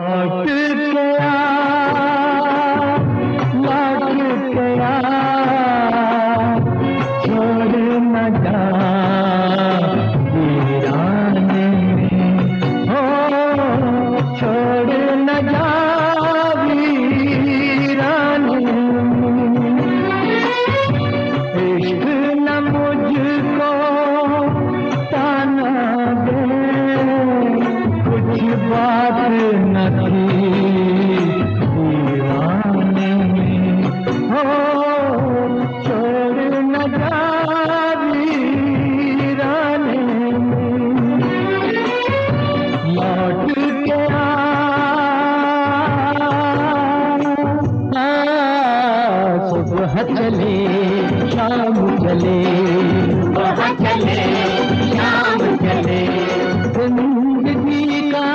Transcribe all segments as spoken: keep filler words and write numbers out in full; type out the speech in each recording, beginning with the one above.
लौट गया लौट गया छोड़ न जा वीराने में, हो छोड़ न जा वीराने में। इश्क न मुझको ताना दे, कुछ बात न थी दीवाने में, हो छोड़ न जा वीराने में। लौट गया सुबह चले शाम चले, सुबह चले शाम चले, जिंदगी का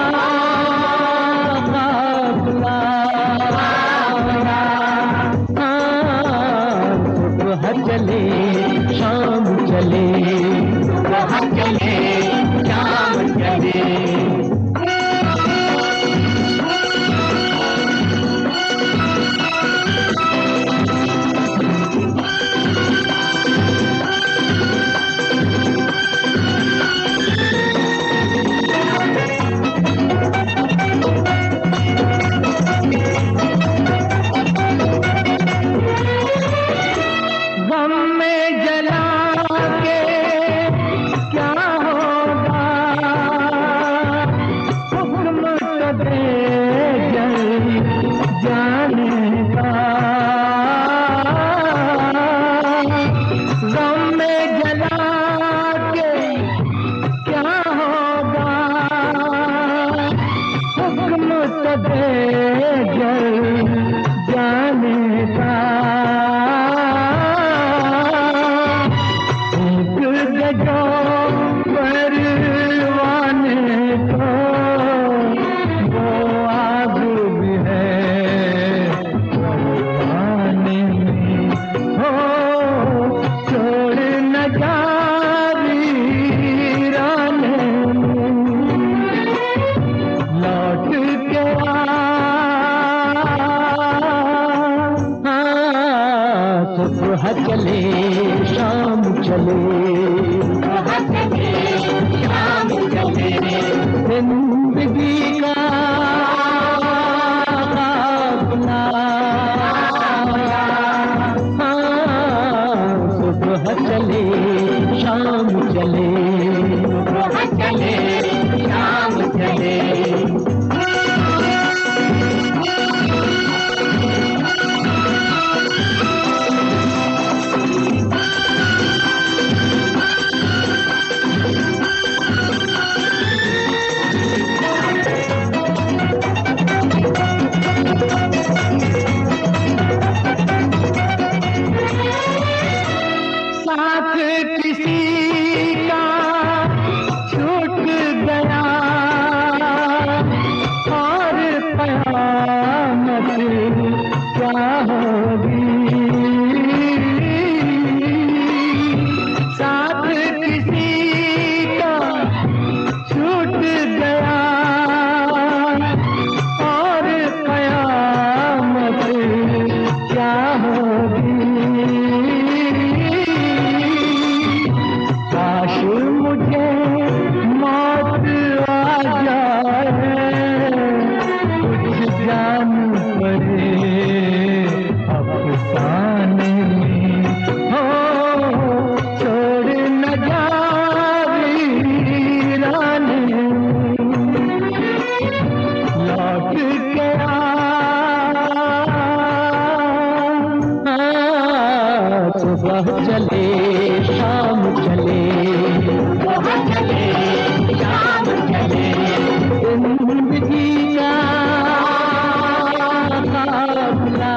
काफिला। सुबह चले शाम चले, सुबह चले शाम चले। गम में जला के क्या होगा, हुक्म तो दे जल जाने का। गम में जला के क्या होगा, हुक्म तो दे जल जाने का। जो परवाने को वो आग भी है परवाने में, हो छोड़ न जा वीराने में। लौट गया सुबह चले शाम चले, सुबह चले शाम चले, जिंदगी का काफिला। सुबह चले शाम चले, सुबह चले शाम चले। साथ किसी का छूट गया और कयामत क्या होगी। साथ किसी का छूट गया और कयामत क्या होगी। काश मुझे मौत आ जाए, कुछ जान पड़े अफसाने में, हो छोड़ न जा वीराने में। लौट गया सुबह चले शाम चले, सुबह चले शाम चले, जिंदगी का काफिला।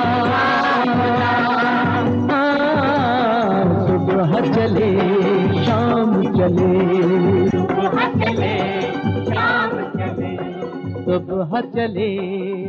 सुबह चले शाम चले, सुबह चले शाम चले, सुबह चले